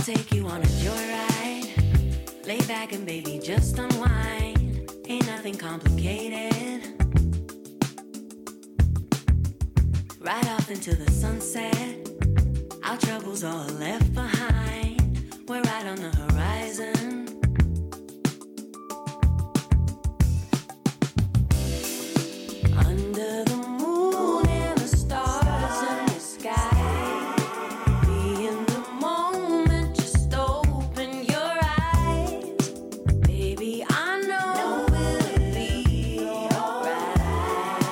take you on a joyride. Lay back and baby, just unwind. Ain't nothing complicated. Right off into the sunset. Our troubles all left behind. We're right on the horizon. Under the moon and the stars in the sky. Be in the moment, just open your eyes. Baby, I know it'll be alright.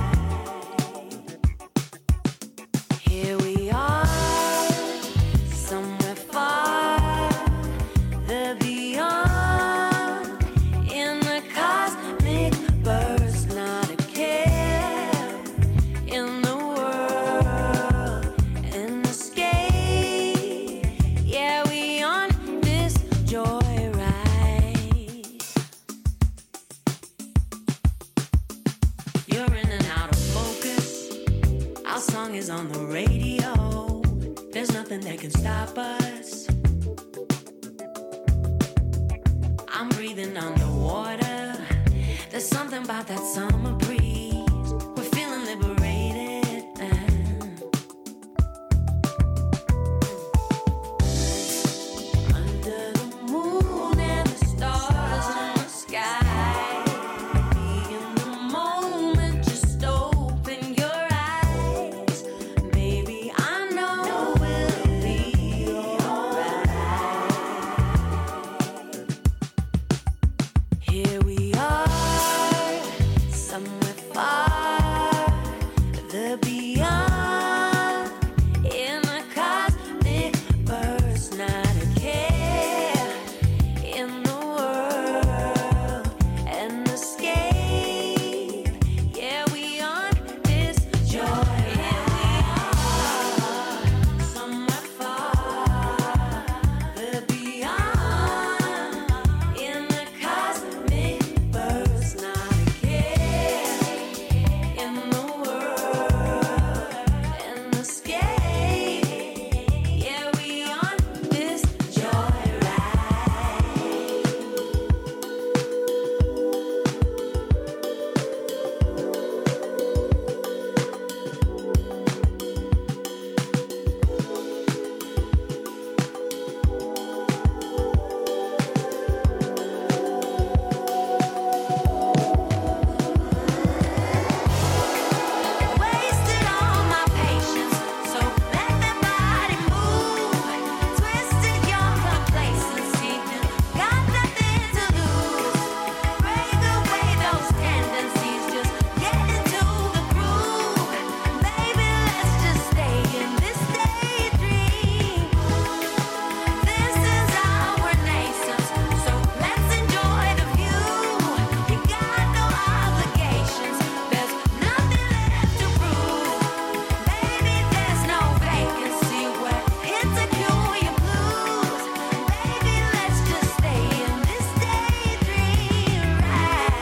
Here we are, somewhere far, the beyond, in the cosmic burst, not a care in the world, an escape. Yeah, we on this joyride. You're in and out of focus. Our song is on the radio. There's nothing that can stop us. I'm breathing underwater. There's something about that summer breeze. We're feeling liberated. Under the moon and the stars in the sky. Be in the moment, just open your eyes. Baby, I know it'll be alright. Here we are, somewhere far, the beyond, in a cosmic burst, not a care in the world, an escape. Yeah, we on this joy. Here we are, somewhere far, the beyond, in the cosmic burst, not a care in the world, an escape. Yeah, we on this joyride. Wasted all my patience, so let that body move. Twisted your complacency, got nothing to lose. Break away those tendencies, just get into the groove. Baby, let's just stay in this daydream. This is our renaissance, so let's enjoy the view. You got no obligations, there's nothing left to prove. Baby, there's no vacancy, we're here to cure your blues. Baby, let's just stay in this daydream ride.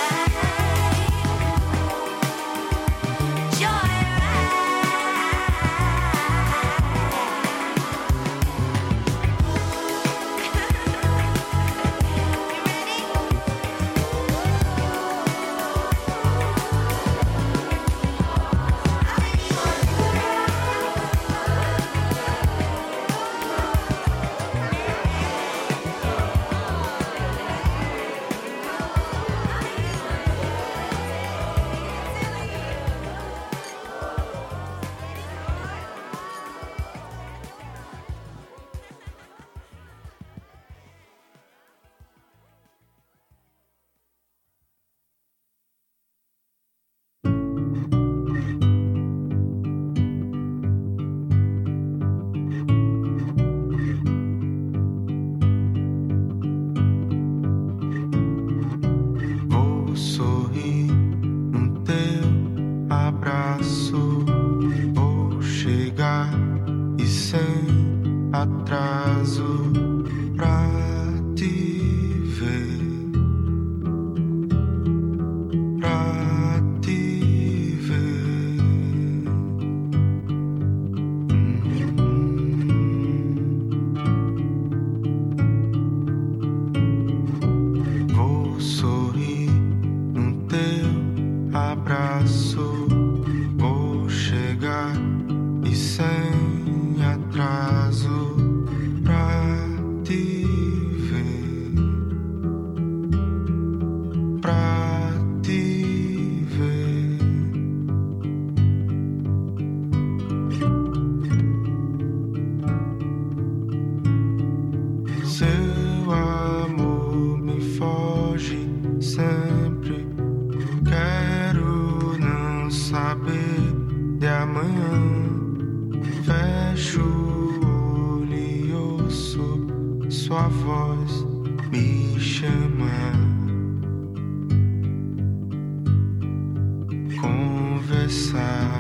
Vou sorrir no teu abraço. Vou chegar e sem atraso pra te ver, pra te ver. sempre. Quero não saber de amanhã. Fecho o olho e ouço sua voz me chamar. Conversar.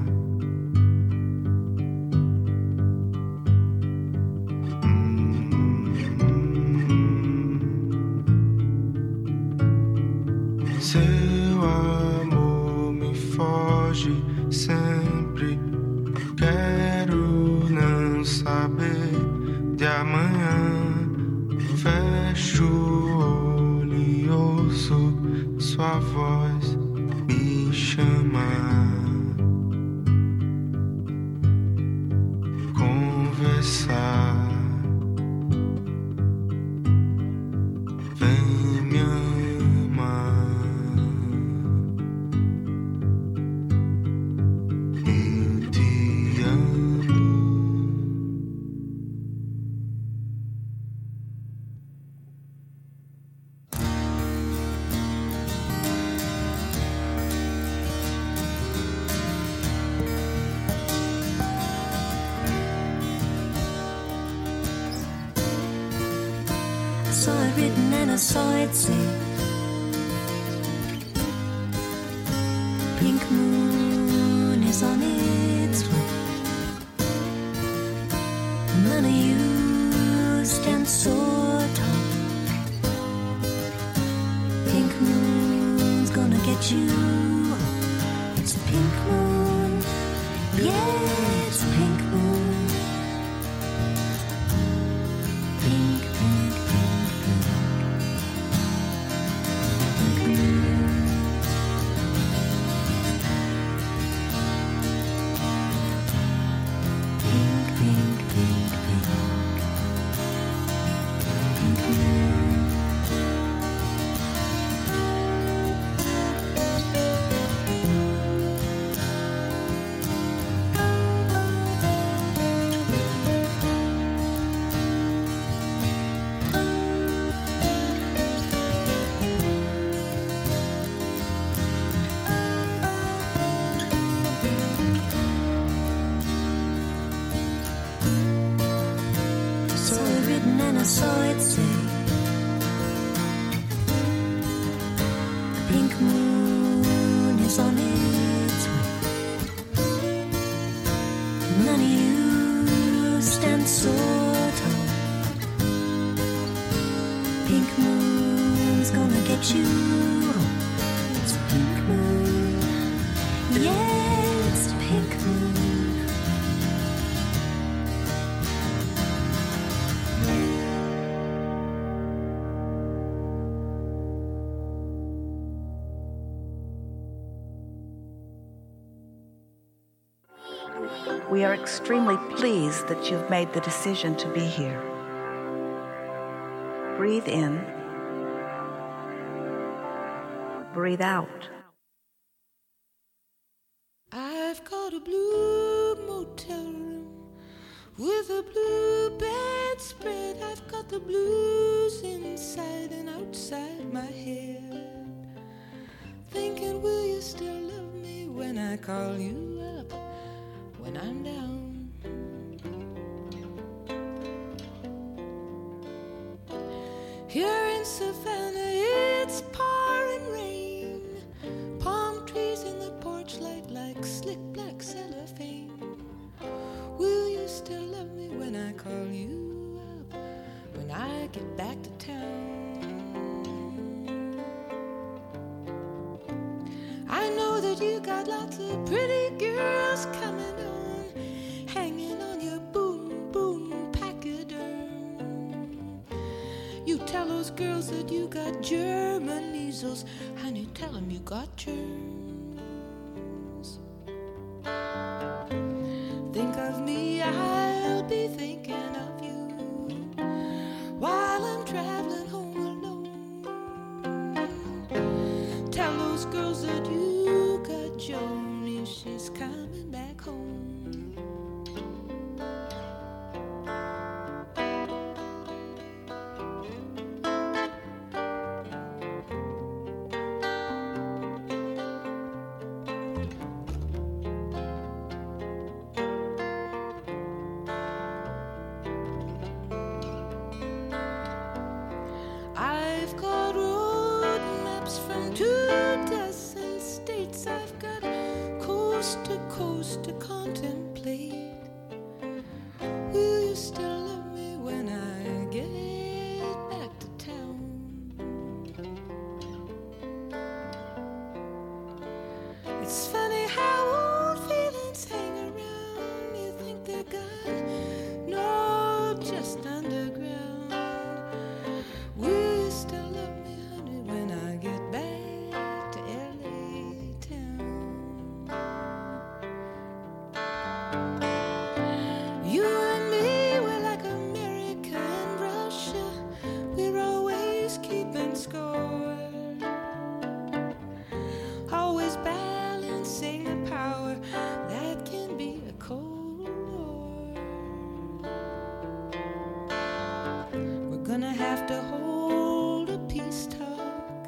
Seu amor me foge sempre. Quero não saber de amanhã. Fecho o olho e ouço sua voz me chamar. Conversar. Vem me amar. Eu te amo. I saw it written and I saw it say, pink moon is on its way. None of you stand so tall. Pink moon's gonna get you. It's a pink moon. Yeah, it's a pink moon. Pink, pink, pink, pink. Pink moon. Pink, pink, pink, pink. Pink moon. Saw it written and I saw it say, a pink moon is on its way. None of you stand so tall. Pink moon's gonna get you. It's a pink moon. Yeah, it's a pink moon. We are extremely pleased that you've made the decision to be here. Breathe in. Breathe out. I've got a blue motel room with a blue bedspread. I've got the blues inside and outside my head. Thinking, will you still love me when I call you up when I'm down? Here in Savannah, it's pouring rain. Palm trees in the porch light like slick black cellophane. Will you still love me when I call you up when I get back to town? I know that you got lots of pretty girls coming on, hanging on your boom, boom pachyderm. You tell those girls that you got German measles, honey, tell them you got germs. Think of me, I'll be thinking of you while I'm traveling home alone. Tell those girls that you got Joni, she's coming back home. visitors from 24 states. I've got coast to contemplate. Will you still love me when I get back to town? It's funny how old feelings hang around. You think they're gone? No, just underground. Will you still love me, honey, when I get back to LA town? You and me, we're like America and Russia. We're always keeping score. Always balancing the power that can be a cold war. We're gonna have to hold a peace talk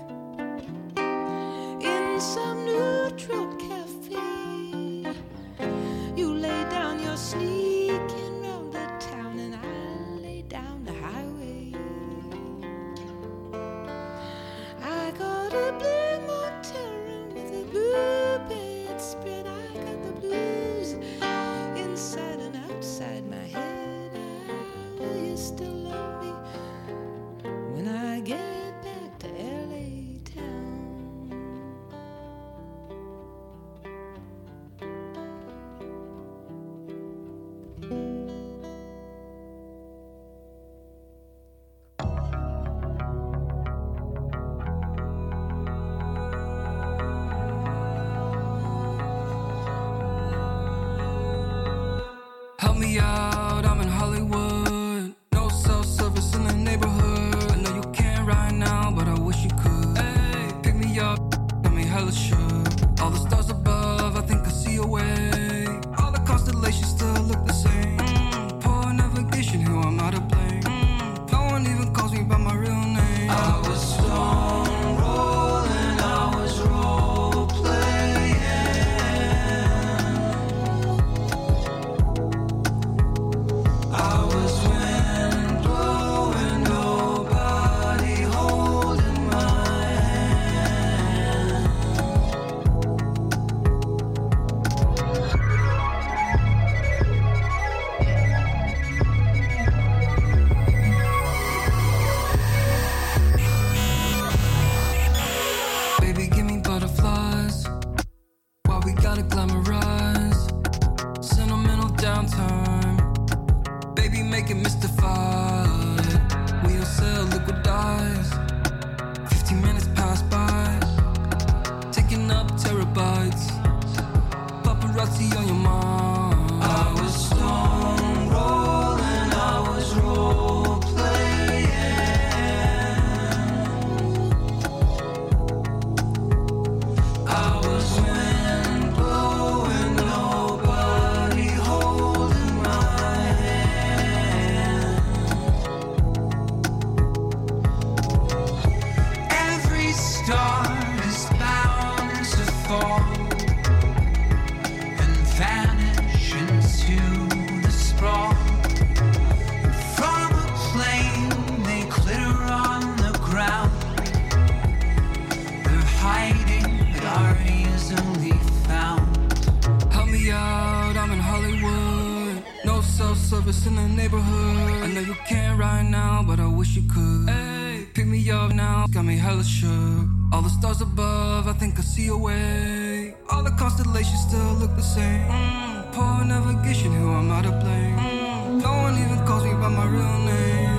in some neutral cafe. You lay down your sneaking round the town, and I lay down the highway. I got a blue motel room with a blue bed spread. I got the blues inside and outside my head. Will you still love me when I get back to LA town? Help me out, I'm in Hollywood. No self-service in the neighborhood. I know you can't right now, but I wish you could. Hey, pick me up, got me hella shook. All the stars above, I think I see a way. All the constellations still look the same. Poor navigation, who I'm not to blame. No one even calls me by my real name. I was stone rolling, I was role playing. I was wind blowing, nobody holding my hand. Baby, give me butterflies. Why we gotta glamorize sentimental downtime? Baby, make it mystified. We'll sell liquidize. 15 minutes pass by, taking up terabytes. Paparazzi on your mind. I was stone rolling, I was role playing. I was wind blowing, nobody holding my hand. Every star is bound to fall and vanish into the sprawl. From a plane, they glitter on the ground. They're hiding, but are easily found. Help me out, I'm in Hollywood. No self-service in the neighborhood. I know you can't right now, but I wish you could. Hey, pick me up now, got me hella shook. All the stars above, I think I see a way. All the constellations still look the same. Poor navigation, who I'm not to blame. No one even calls me by my real name.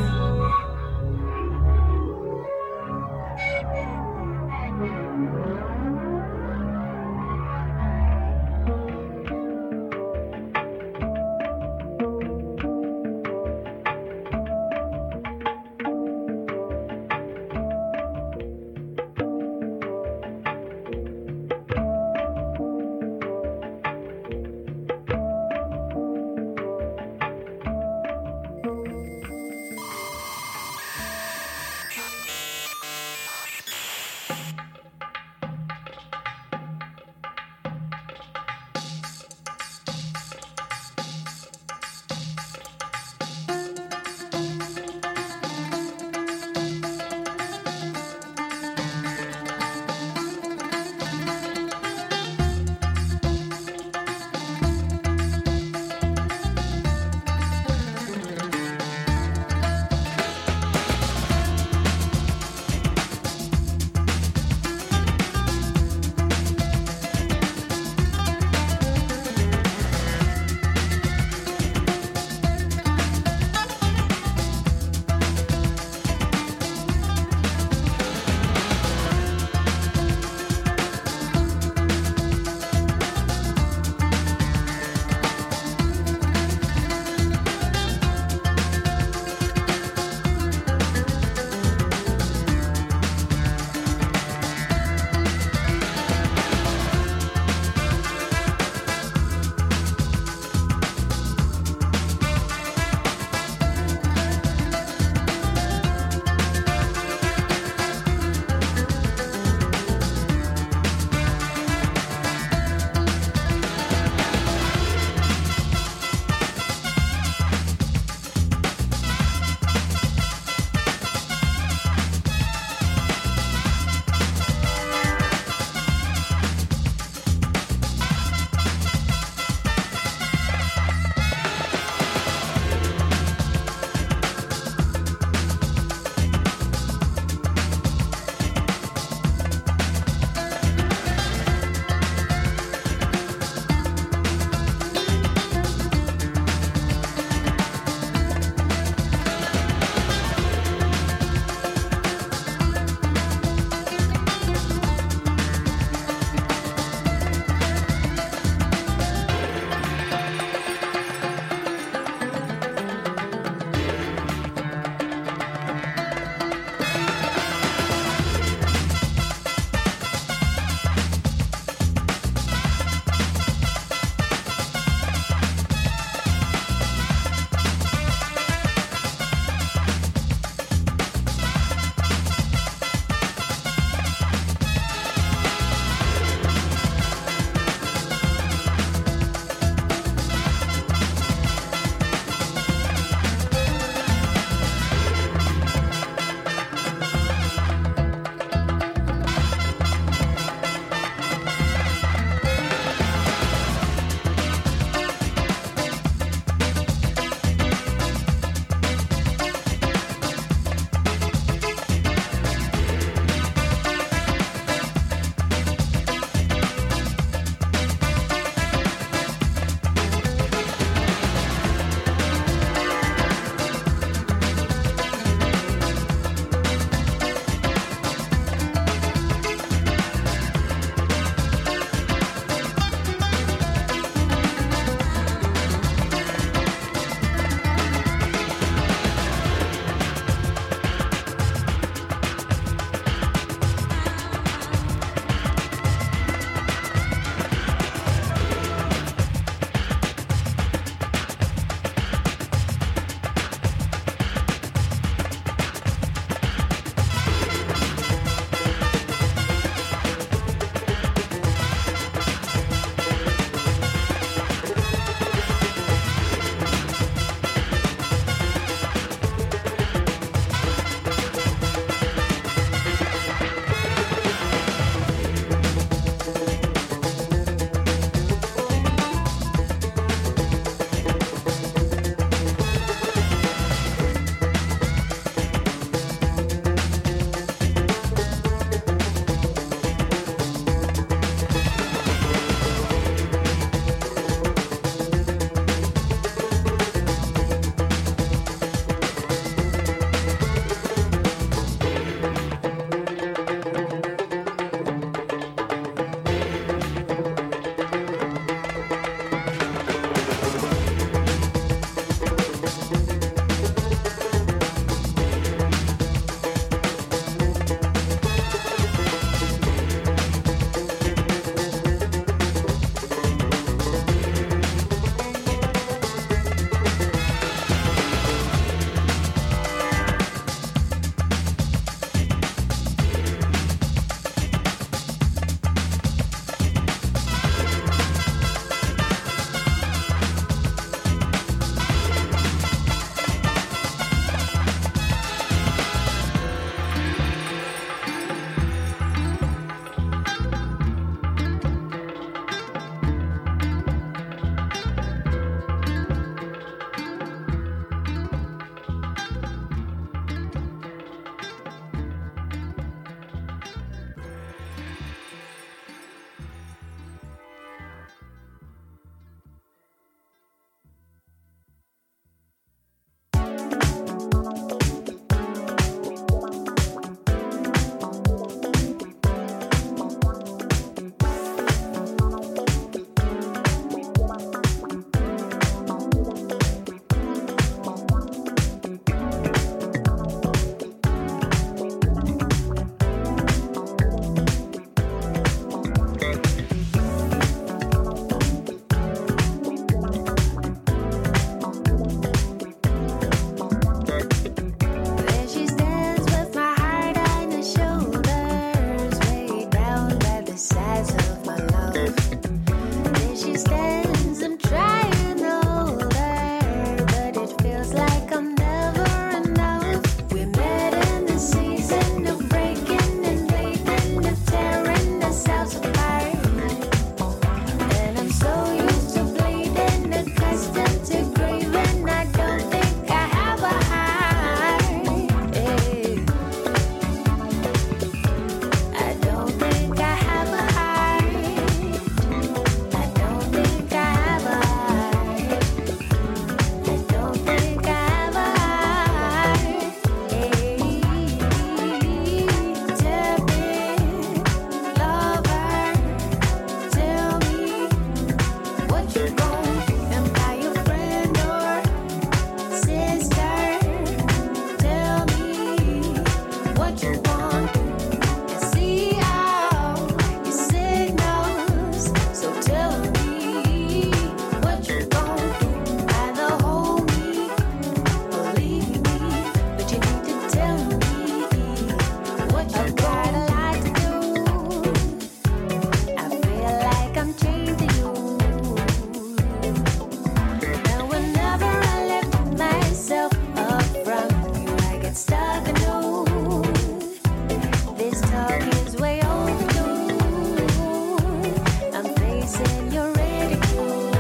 talk is way overdue. I'm facing your ridicule.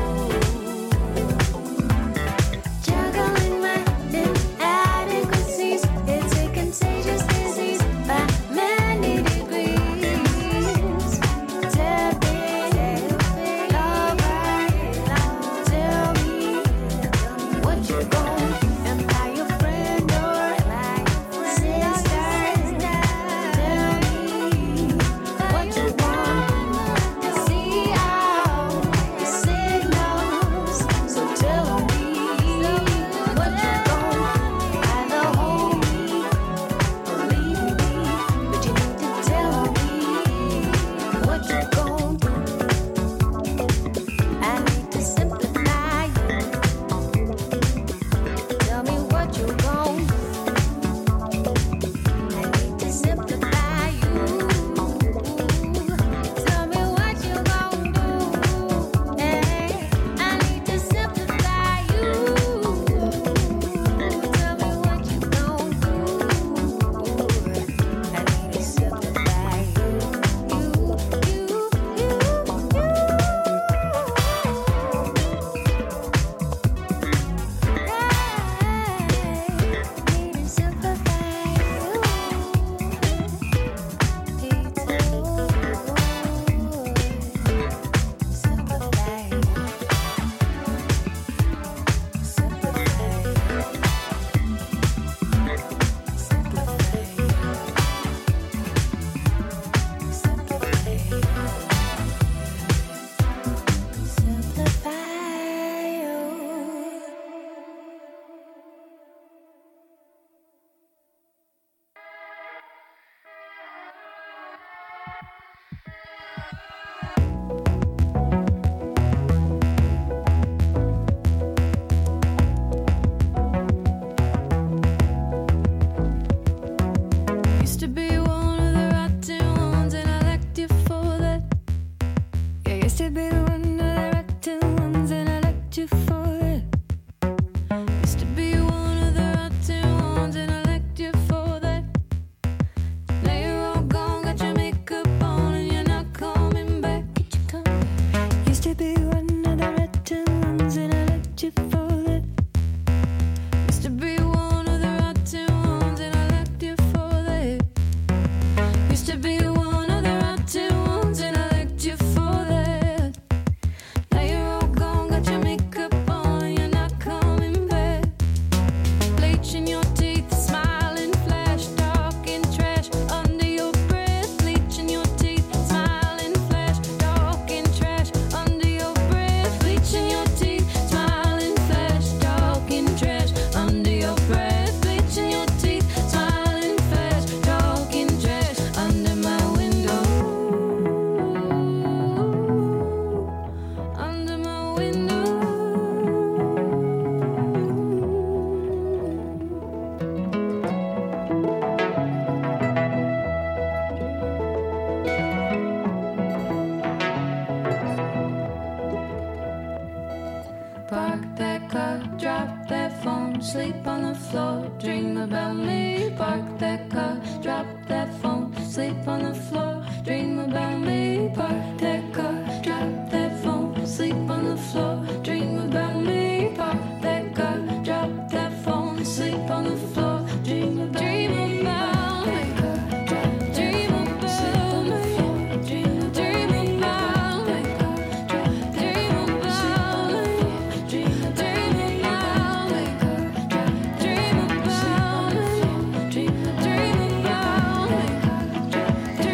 Juggling my inadequacies. It's a contagious disease by many degrees. Tell me, tell me what you want. Am I your friend or am I your sister? Tell me what you want. I see all the signals, so tell me what you want. Either hold me or leave me, but you need to tell me what you want. I need to simplify you. Tell me what you want. I need to simplify you. Tell me what you gon' do. Hey, I need to simplify you. Tell me what you gon' do. I need to simplify you. Used to be one of the rotten ones, and I liked you for that. Yeah, used to be one of the rotten ones, and I liked you for that. Used to be one of the rotten ones, and I liked you for that. Now you're all gone, got your makeup on, and you're not coming back. Could you come back? Used to be one of the rotten ones, and I liked you for that. Used to be one of the rotten ones, and I liked you for that. Used to be one of the rotten ones, and I liked you for that. Now you're all gone, got your makeup on, and you're not coming back. Bleach in your teeth, smiling flash, talking trash under your breath. Bleach in your teeth, smiling flash, talking trash under your breath. Bleach in your teeth, smiling flash, talking trash under your breath. Bleach in your teeth, smiling flash, talking trash under my window. Under my window. Park that car, drop that phone, sleep on the floor, dream about me. Park that car, drop that phone, sleep on the floor, dream about me. Park that car, drop that phone, sleep on the floor, dream about me. Park that car, drop that phone, sleep on the floor, dream about me. Dream about me. Dream about me. Dream about me. Dream about me. Dream about me. Dream about me. Dream about me.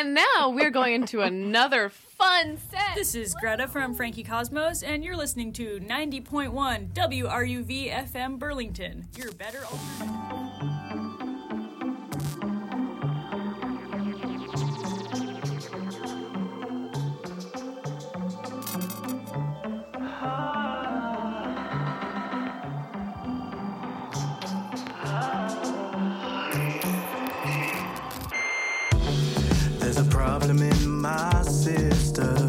And now we're going into another fun set. This is Greta from Frankie Cosmos, and you're listening to 90.1 WRUV FM Burlington, your better alternative. There's a problem in my system,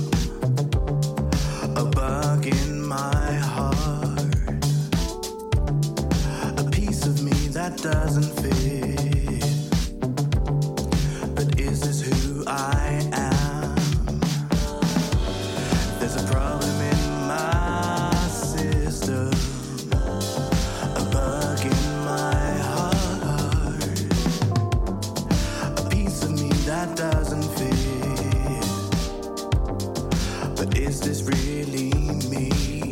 a bug in my heart, a piece of me that doesn't fit. But is this who I am? There's a problem in my system, a bug in my heart, a piece of me that doesn't fit. But is this really me?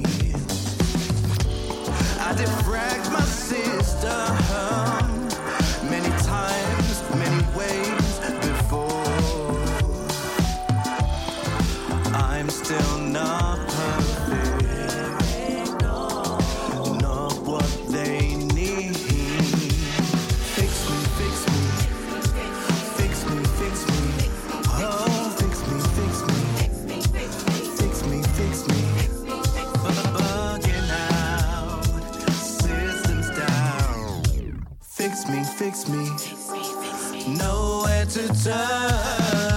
I defragged my system many times, many ways before. I'm still not perfect, not what they need. Fix me, fix me, fix me, fix me. Oh, fix me, fix me, fix me, fix me. Bugging out, systems down. Fix me, fix me, nowhere to turn.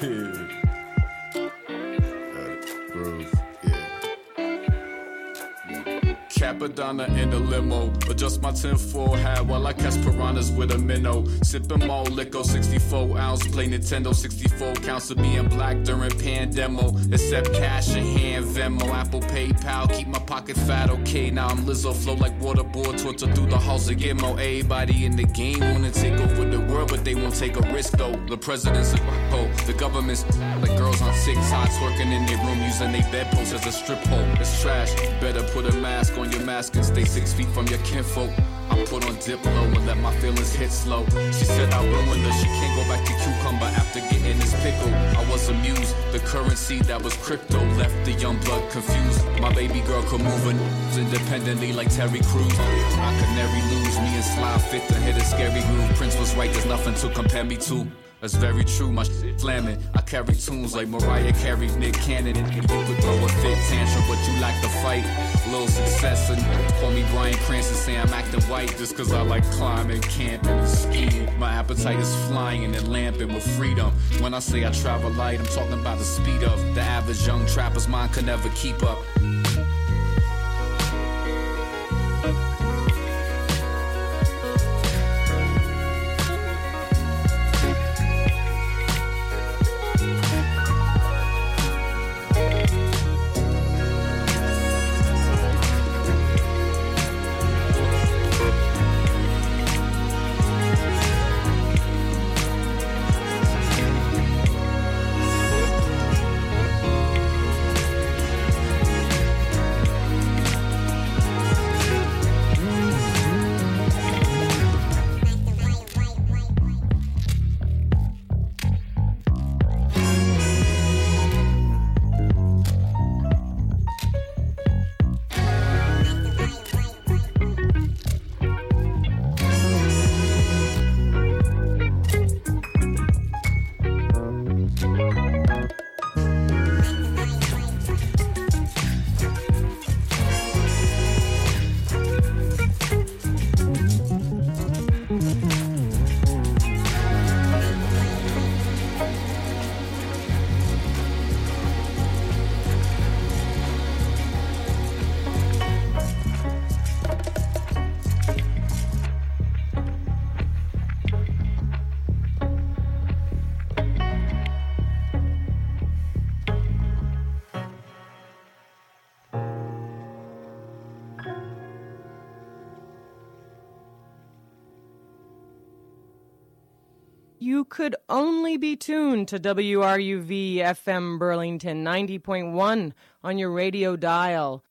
Capadonna in the limo, adjust my tinfoil hat while I catch piranhas with a minnow. Sipping more liquor, 64 ounce, play Nintendo, 64 counts of being black during pandemo. Accept cash in hand, Venmo, Apple, PayPal, keep my pocket fat, okay. Now I'm Lizzo, flow like waterboard, torture through the halls of Gimmo. Everybody in the game wanna take over the world, but they won't take a risk though. The president's a ho, the government's like girls on TikTok, twerking in their room, using their bedposts as a strip hole. It's trash, better put a mask on your mask and stay 6 feet from your kinfolk. I put on Diplo and let my feelings hit slow. She said I ruined her, she can't go back to cucumber after getting this pickle. I was amused, the currency that was crypto left the young blood confused. My baby girl could move her independently like Terry Crews. I could never lose, me and Sly fit to hit a scary groove. Prince was right, there's nothing to compare me to. That's very true, my shit flamming. I carry tunes like Mariah carried Nick Cannon. And you could throw a fit tantrum, but you like to fight. Little success, and call me Bryan Cranston, say I'm acting white just cause I like climbing, camping, and skiing. My appetite is flying and then lamping with freedom. When I say I travel light, I'm talking about the speed of the average young trapper's mind could never keep up. You could only be tuned to WRUV FM Burlington 90.1 on your radio dial.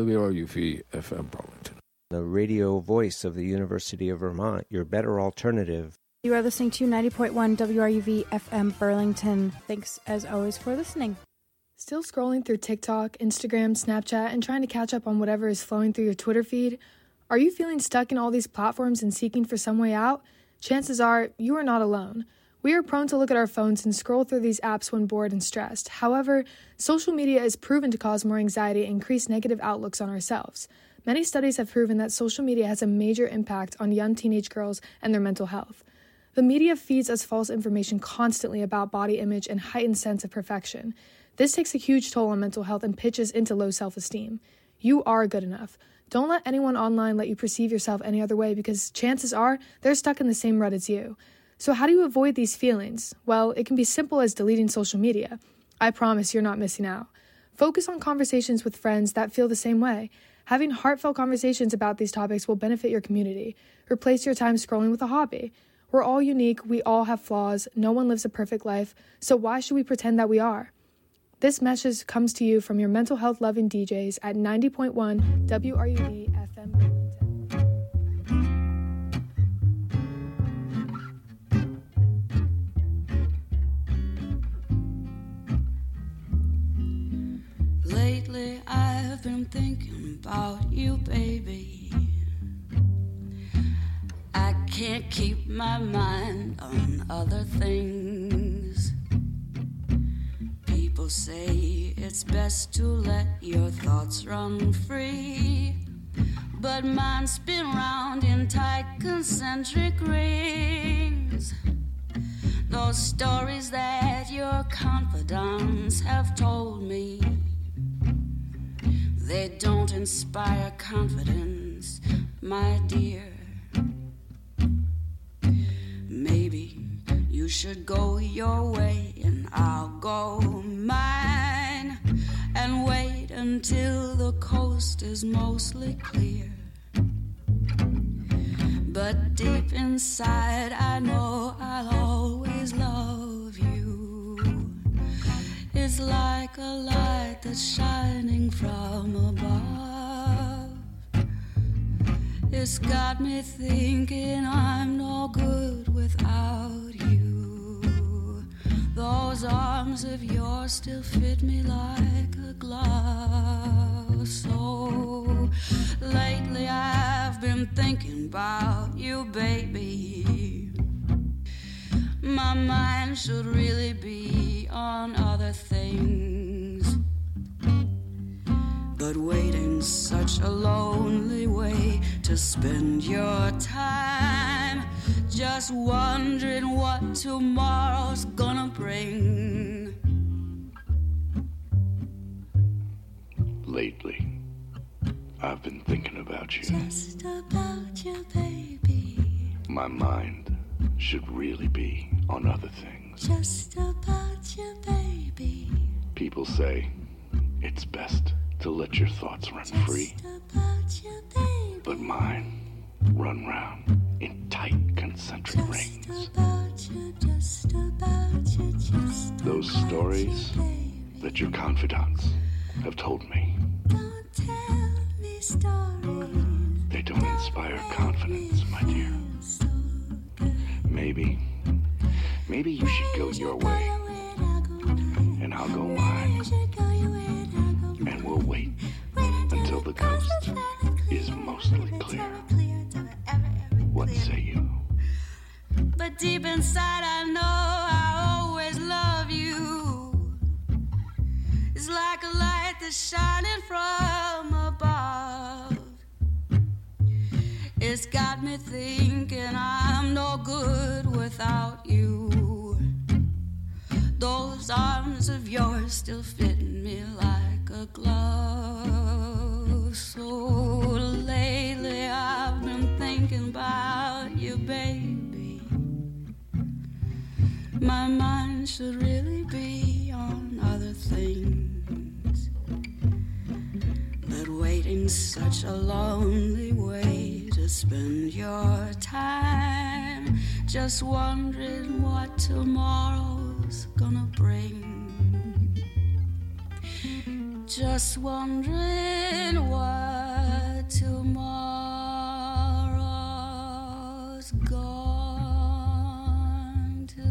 WRUV FM Burlington. The radio voice of the University of Vermont, your better alternative. You are listening to 90.1 WRUV FM Burlington. Thanks as always for listening. Still scrolling through TikTok, Instagram, Snapchat, and trying to catch up on whatever is flowing through your Twitter feed? Are you feeling stuck in all these platforms and seeking for some way out? Chances are you are not alone. We are prone to look at our phones and scroll through these apps when bored and stressed. However, social media is proven to cause more anxiety and increase negative outlooks on ourselves. Many studies have proven that social media has a major impact on young teenage girls and their mental health. The media feeds us false information constantly about body image and heightened sense of perfection. This takes a huge toll on mental health and pitches into low self-esteem. You are good enough. Don't let anyone online let you perceive yourself any other way because chances are they're stuck in the same rut as you. So how do you avoid these feelings? Well, it can be simple as deleting social media. I promise you're not missing out. Focus on conversations with friends that feel the same way. Having heartfelt conversations about these topics will benefit your community. Replace your time scrolling with a hobby. We're all unique, we all have flaws, no one lives a perfect life, so why should we pretend that we are? This message comes to you from your mental health loving DJs at 90.1 WRUV FM Burlington. Lately I've been thinking about you, baby. I can't keep my mind on other things. People say it's best to let your thoughts run free, but mine spin round in tight concentric rings. those stories that your confidants have told me, they don't inspire confidence, my dear. Maybe you should go your way and I'll go mine, and wait until the coast is mostly clear. But deep inside I know I'll always love you. It's like a light that's shining from above. It's got me thinking I'm no good without you. Those arms of yours still fit me like a glove. So lately I've been thinking about you, baby. My mind should really be on other things, but waiting's such a lonely way to spend your time, just wondering what tomorrow's gonna bring. Lately, I've been thinking about you. Just about you, baby. My mind should really be on other things. Just about you, baby. People say it's best to let your thoughts run free. Just about you, baby. But mine run round in tight concentric rings. Just about you, just about you, just Those about stories you, baby. that your confidants have told me, Don't tell me stories. they don't inspire confidence, my dear. Maybe you should go your way, and I'll go mine, and we'll wait until the coast is mostly clear. What say you? But deep inside I know I always love you. It's like a light that's shining from above. It's got me thinking I'm no good without you. Those arms of yours still fit me like a glove. So lately I've been thinking about you, baby. My mind should really be on other things, but waiting's such a lonely way to spend your time, just wondering what tomorrow's gonna bring. Just wondering what tomorrow's going to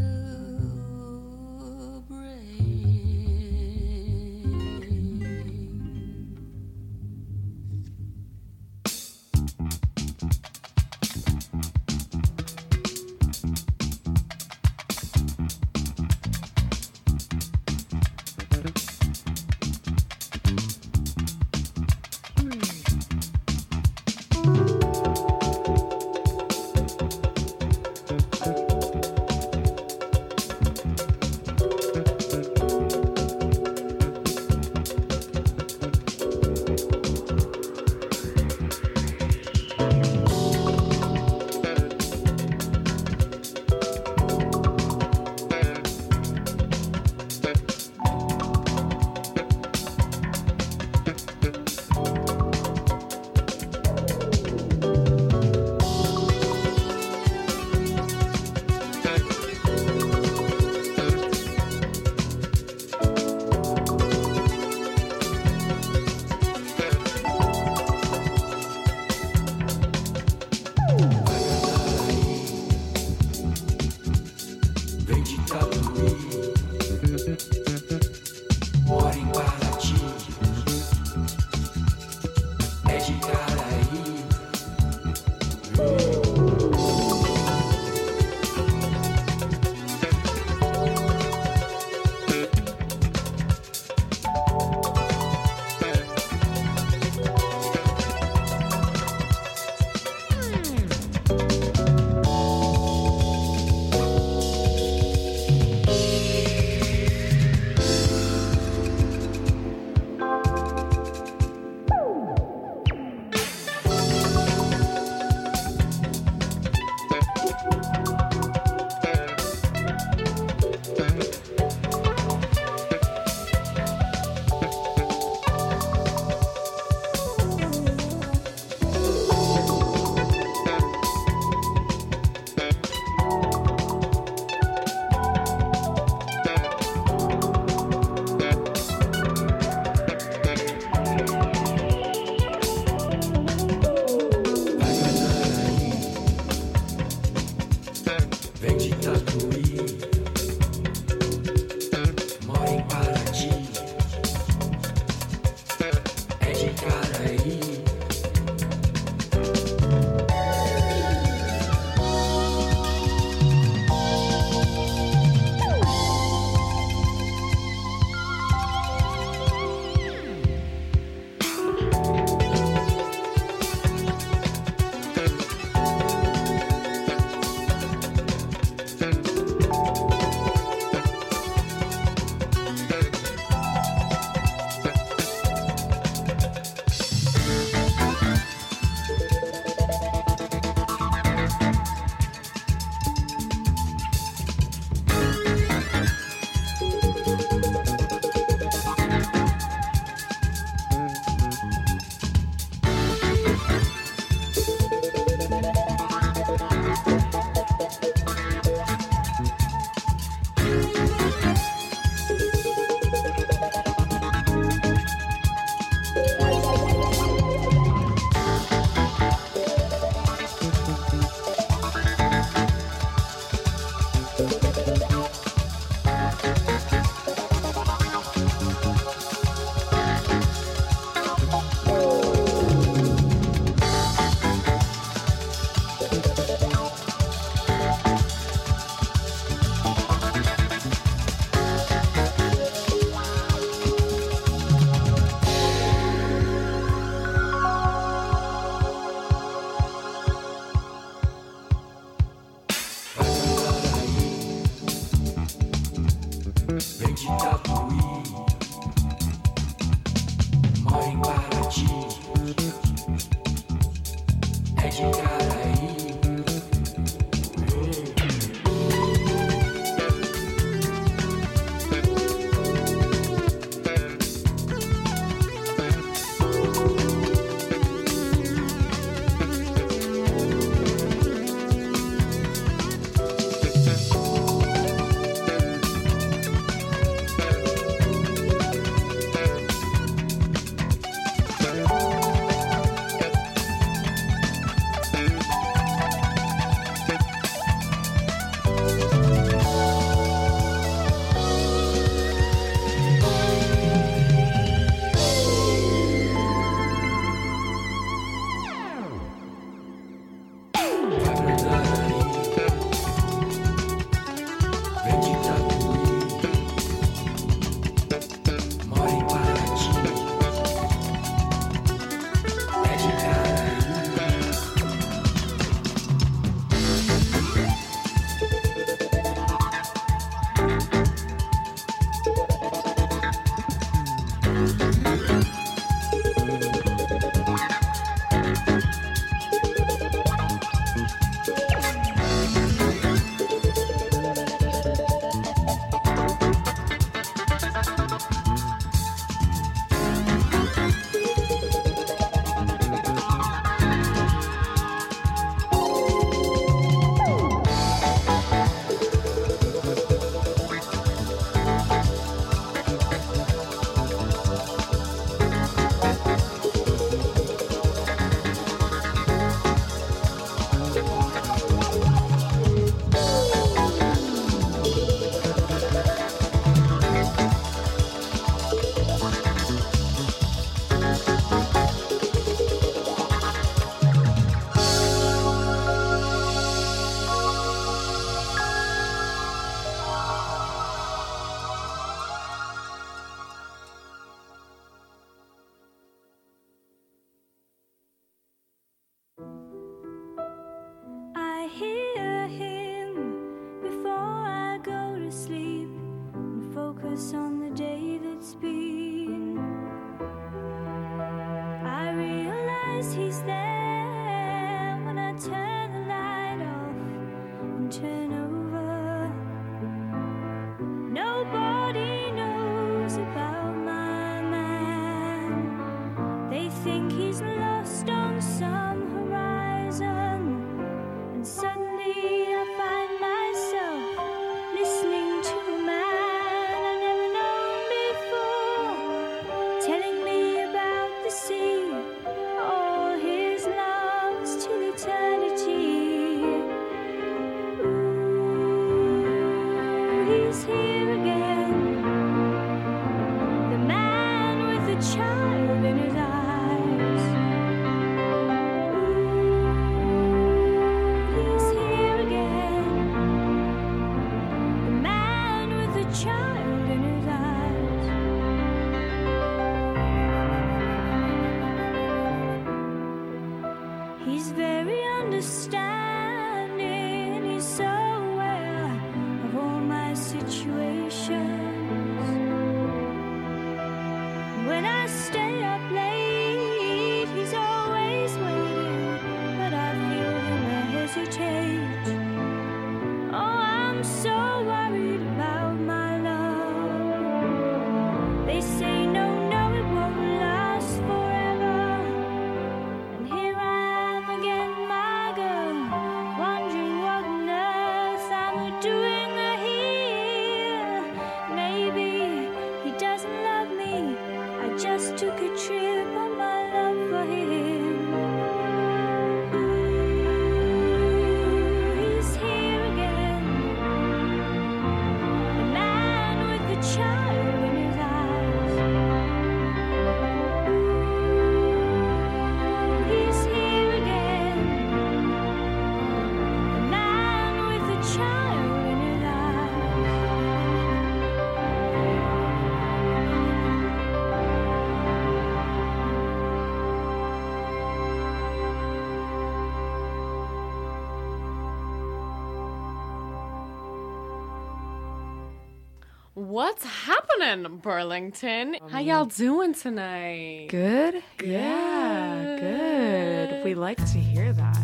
What's happening, Burlington? How y'all doing tonight? Good? Yeah, good. We like to hear that.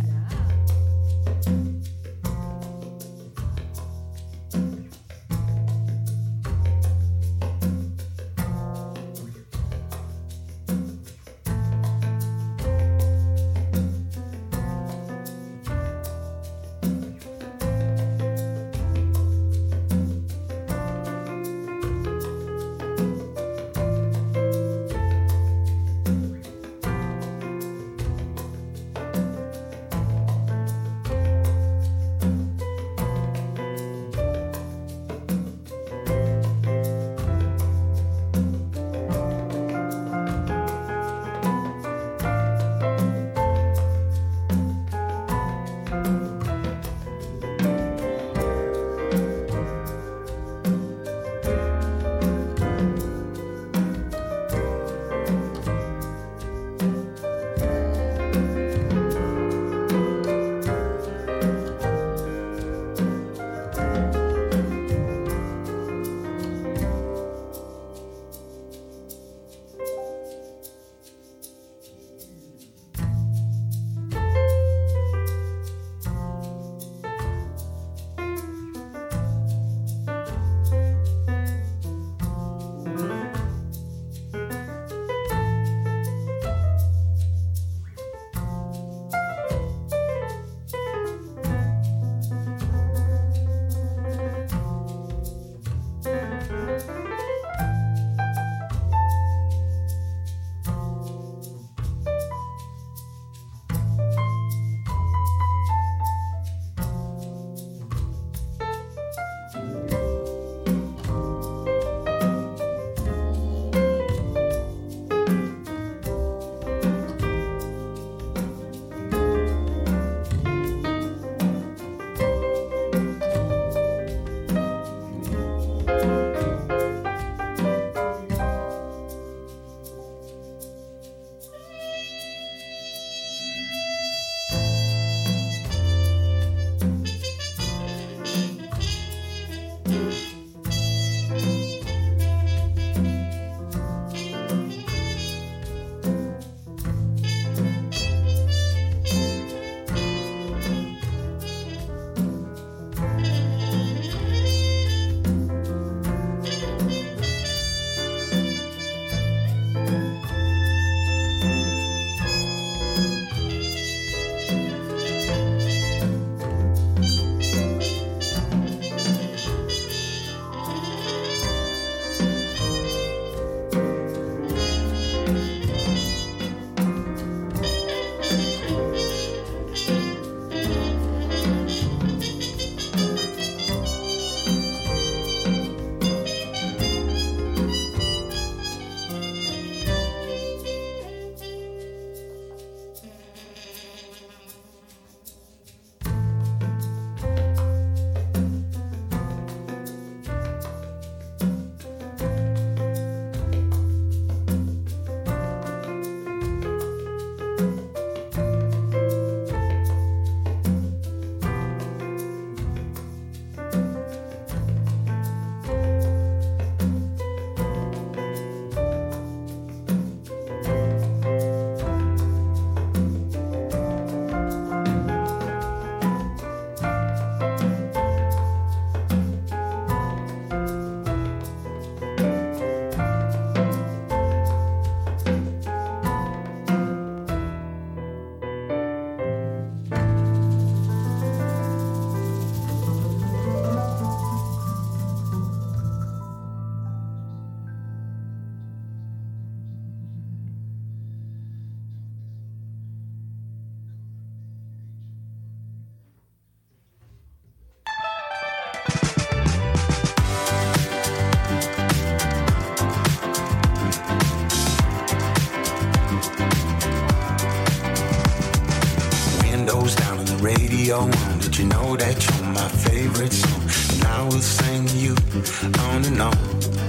radio on. Did you know that you're my favorite song? And I will sing you on and on.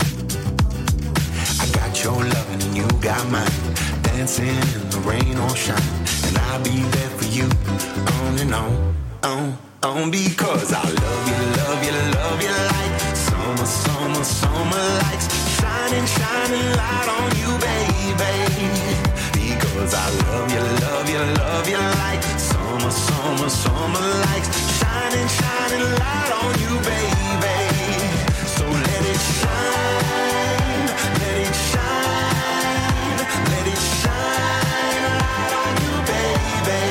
I got your loving and you got mine. Dancing in the rain or shine. And I'll be there for you on and on, on, because I love you, love you, love you like so. Summer, summer, summer lights shining, shining light on you, baby. Because I love you, love you, love you like summer, summer, summer lights shining, shining light on you, baby. So let it shine, let it shine, let it shine light on you, baby.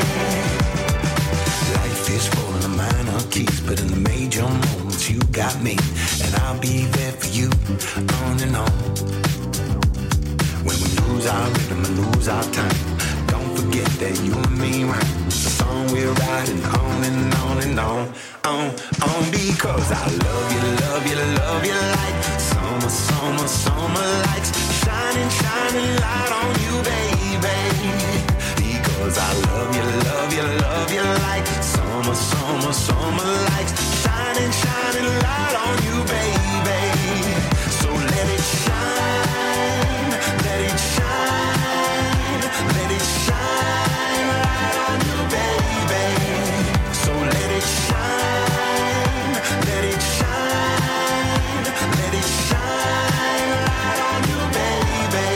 Life is full of minor keys, but in the major moments you got me, and I'll be there for you on and on. When we lose our rhythm and lose our time, don't forget that you and me right. The song we're riding on and on and on, because I love you, love you, love you like summer, summer, summer lights shining, shining light on you, baby. Because I love you, love you, love you like summer, summer, summer lights shining, shining light on you, baby. So let it shine, let it shine, let it shine light on you, baby. So let it shine, let it shine, let it shine light on you, baby.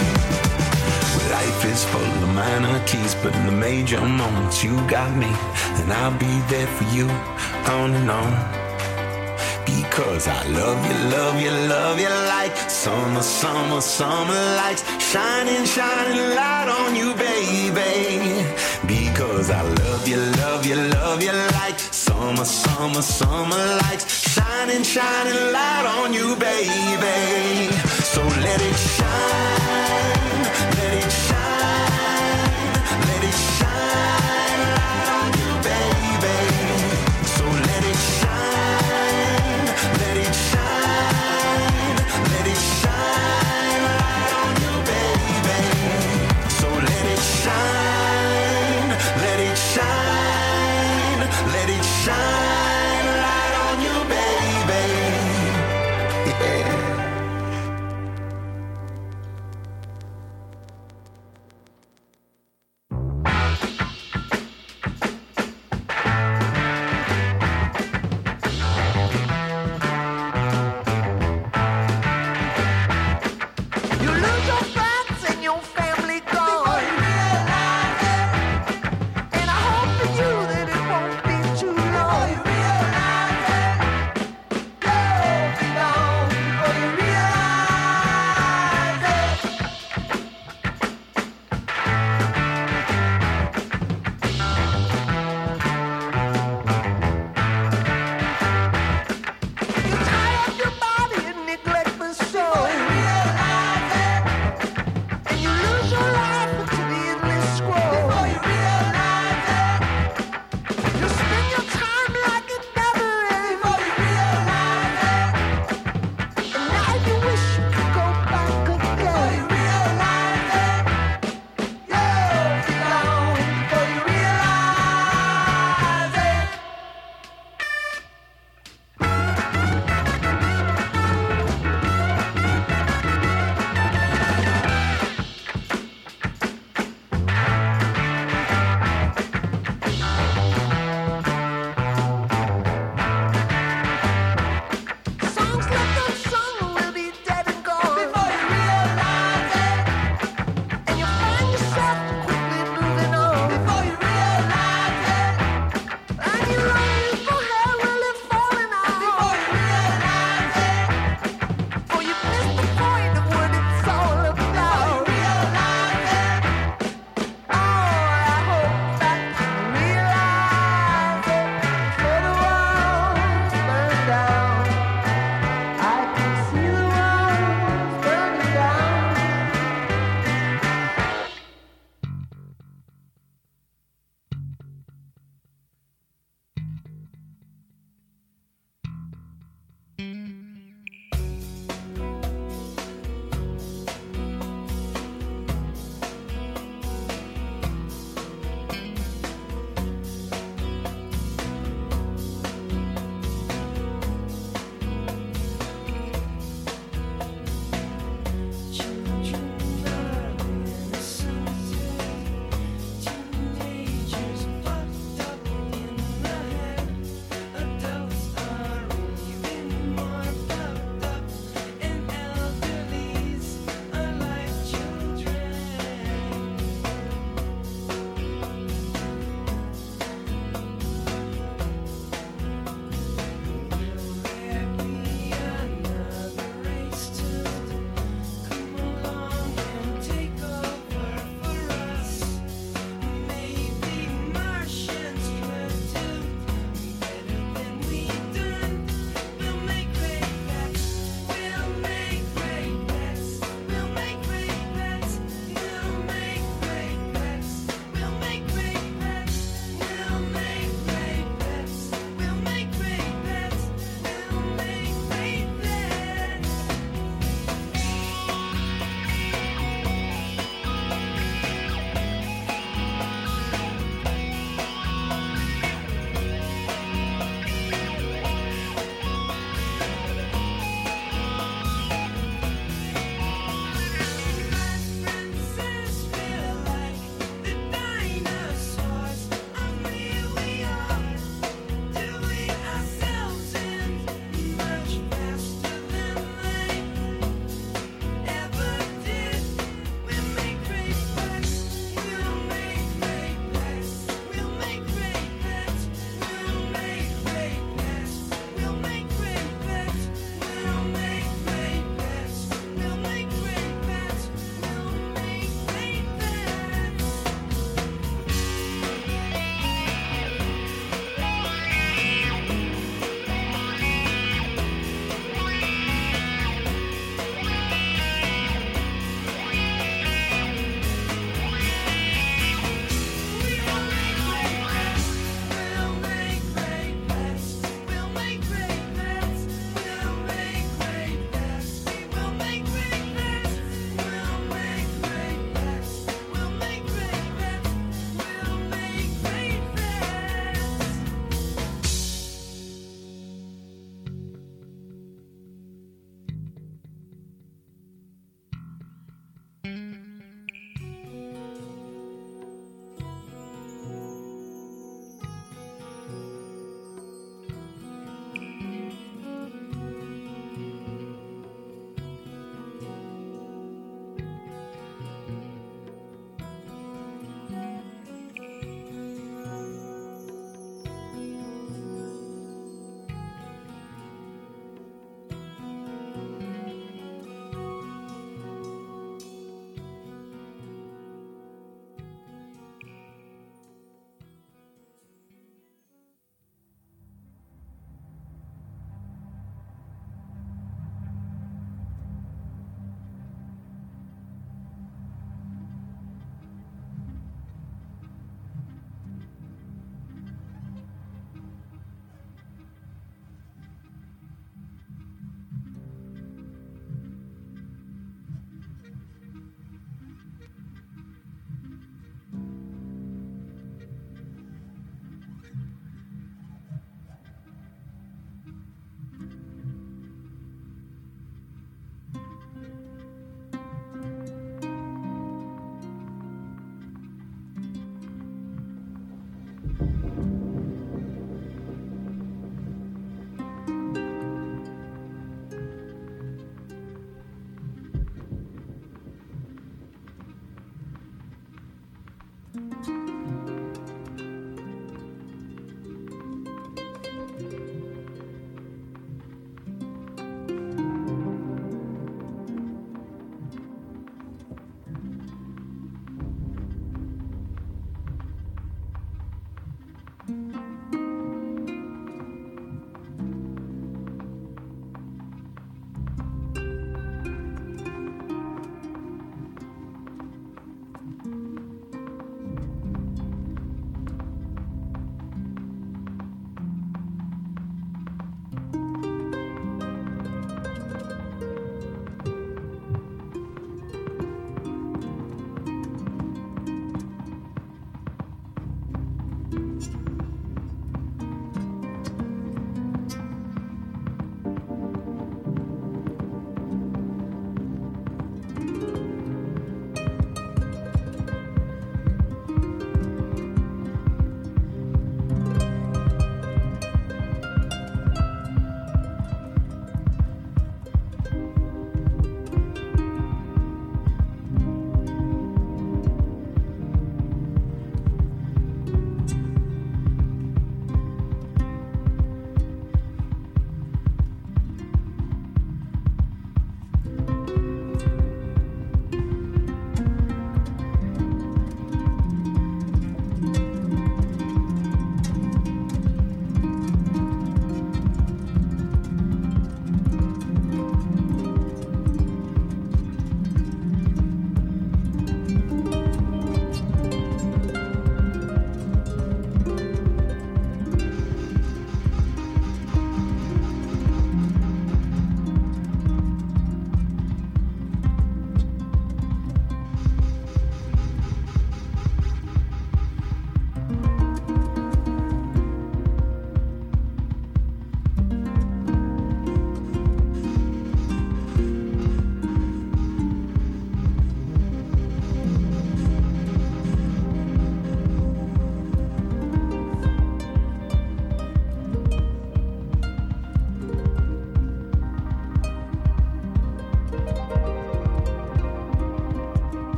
Life is full of minor keys, but in the major moments you got me, and I'll be there for you on and on. Because I love you, love you, love you like summer, summer, summer lights shining, shining light on you, baby. Because I love you, love you, love you like summer, summer, summer lights shining, shining light on you, baby. So let it shine, let it shine, let it shine light on you, baby. So let it shine, let it shine, let it shine light on you, baby. So let it shine, let it shine, let it shine light on you, baby. Yeah.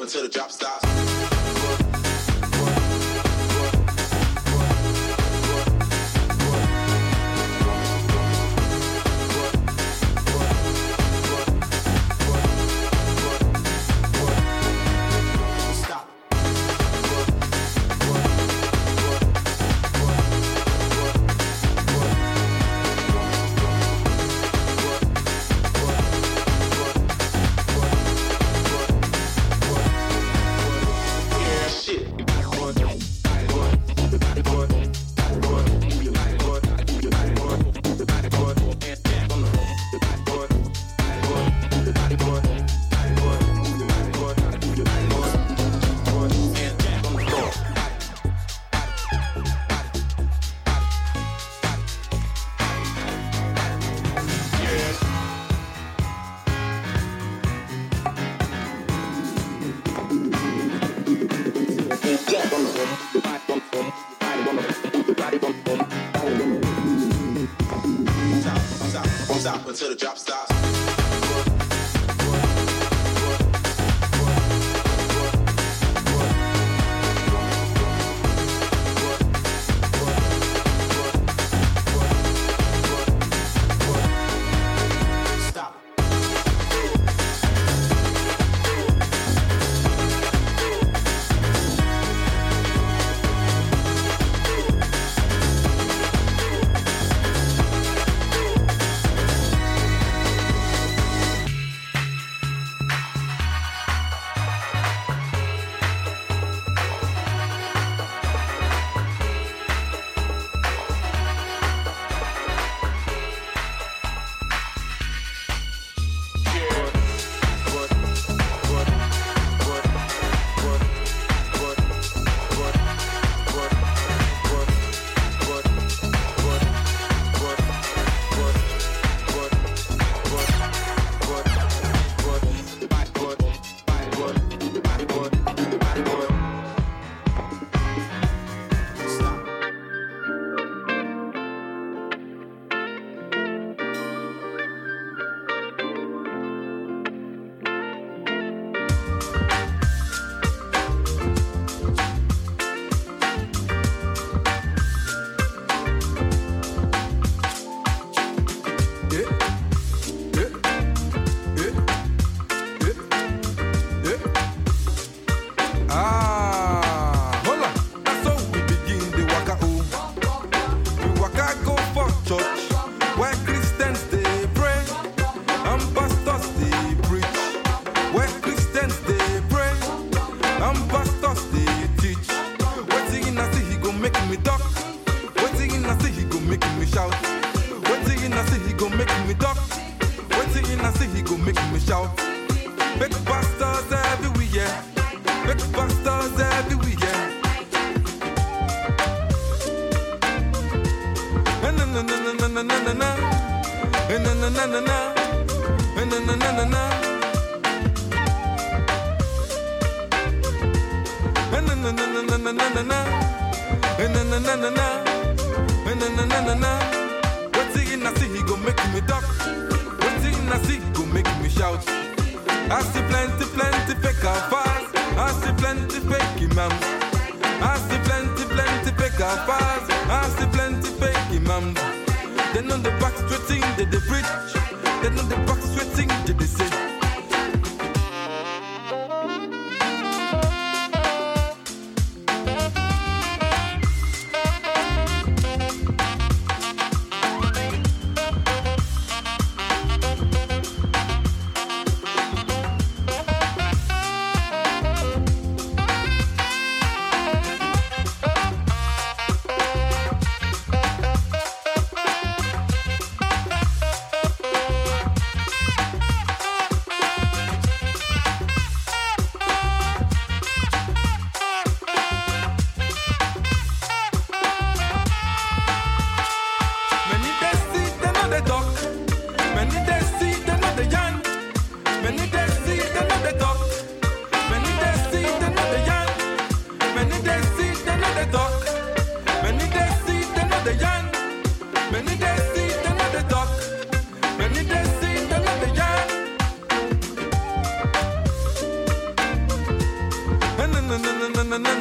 until the drop stops. Stop until the drop stops.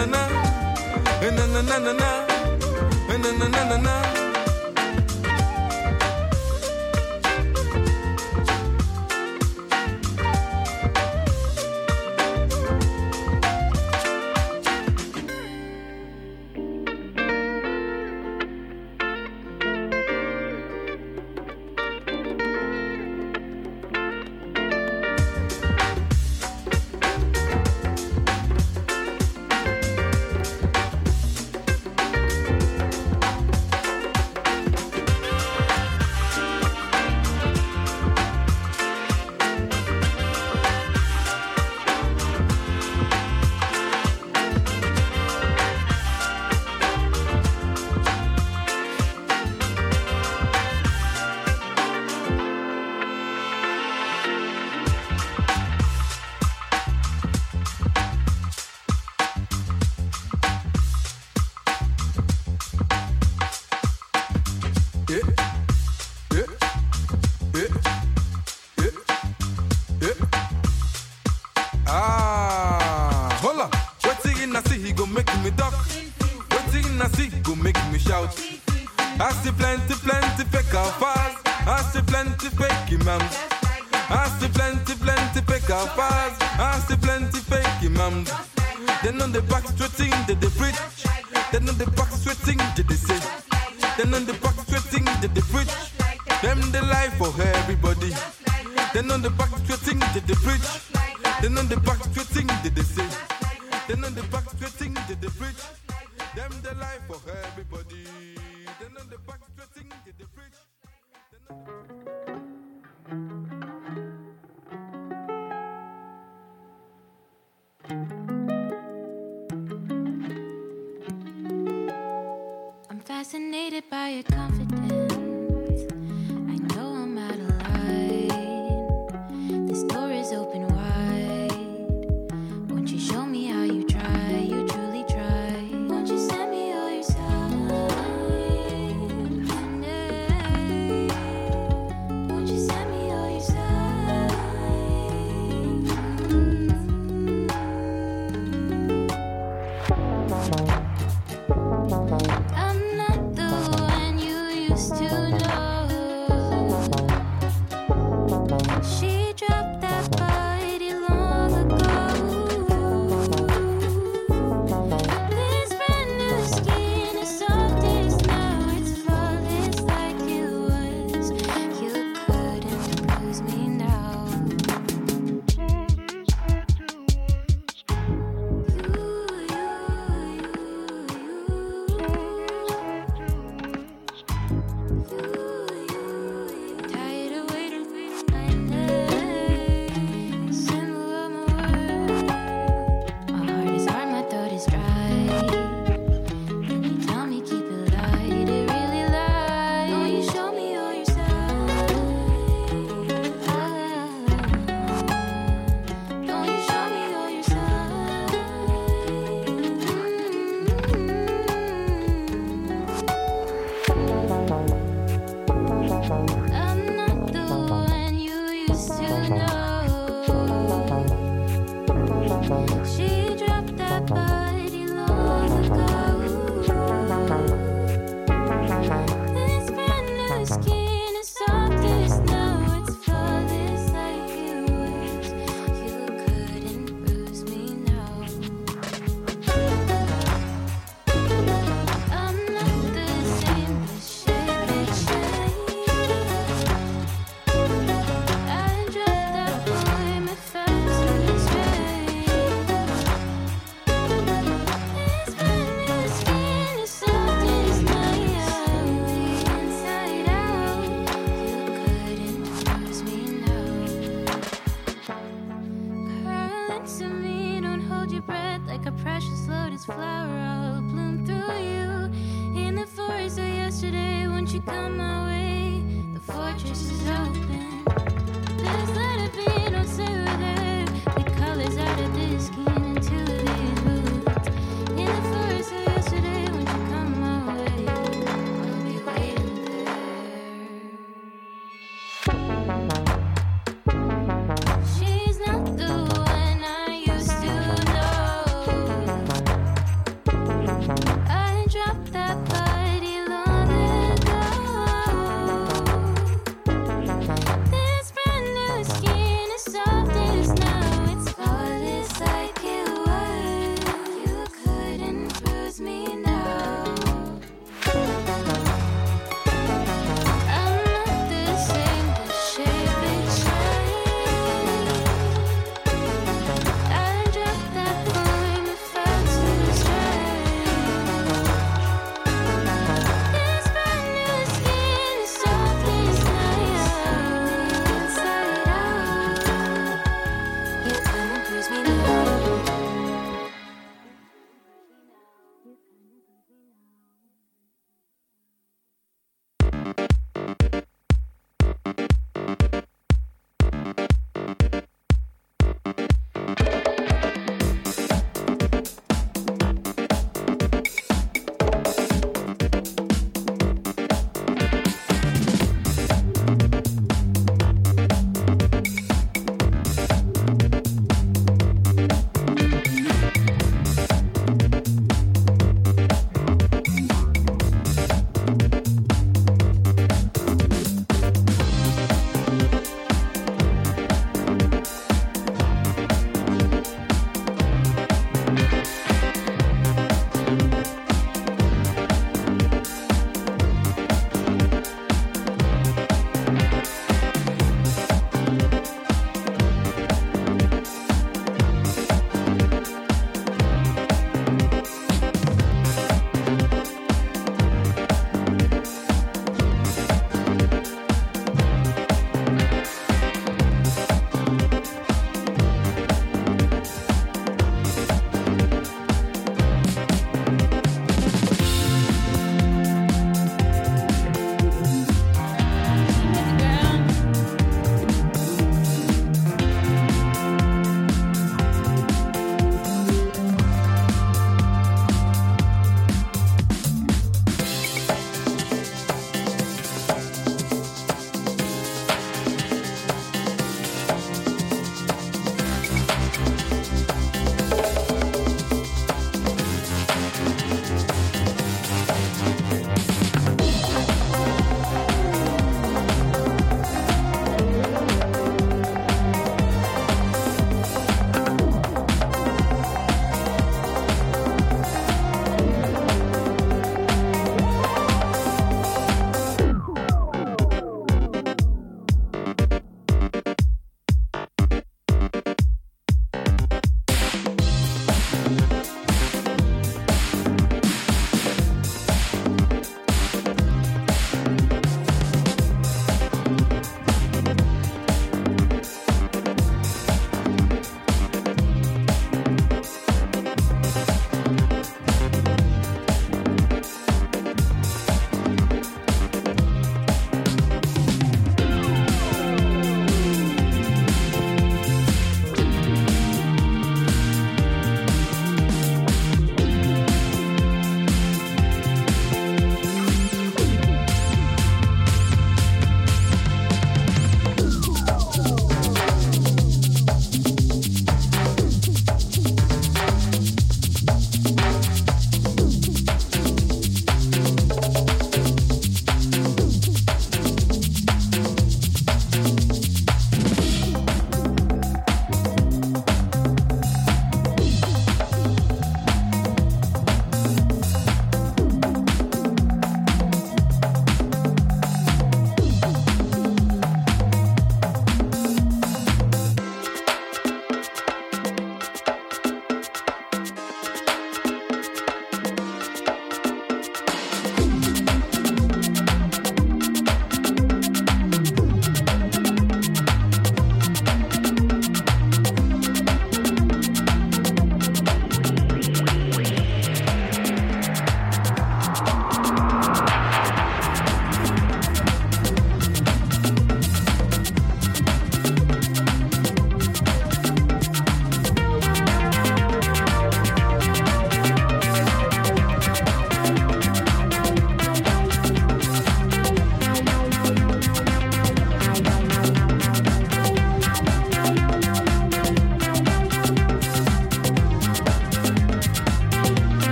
na na, na na na na na, na na na na na. Fascinated by your confidence. I know I'm out of line. This door is open wide. Won't you show me how you try? You truly try. Won't you send me all your signs? Won't you send me all your signs? I'm not the one you used to know. She dropped that body long ago. This brand new skin is soft as now. It's flawless like it was. You couldn't lose me now. Tired of waiting for my name. Symbol of my world. My heart is hard, my throat is dry. Can you tell me, keep it light? It really lies. Won't you show me all your signs? Don't you show me all your signs? I'm not the one you used to know. She dropped that body long ago. This brand new skin is soft as snow. It's flawless like it was. You couldn't bruise me now. I'm not the same, but shape it changed. I dropped that boy, my first mistake. This brand new skin is soft as night, inside out. You couldn't bruise me now. Curl into me, don't hold your breath like a precious lotus flower. I'll bloom through you in the forest of yesterday. Won't you come my way? The fortress is open. Just let it be, don't say we're there. The colors out of this skin into these boots. In the forest of yesterday, won't you come my way? I'll be waiting there. She's not the one I used to know.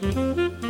Thank you.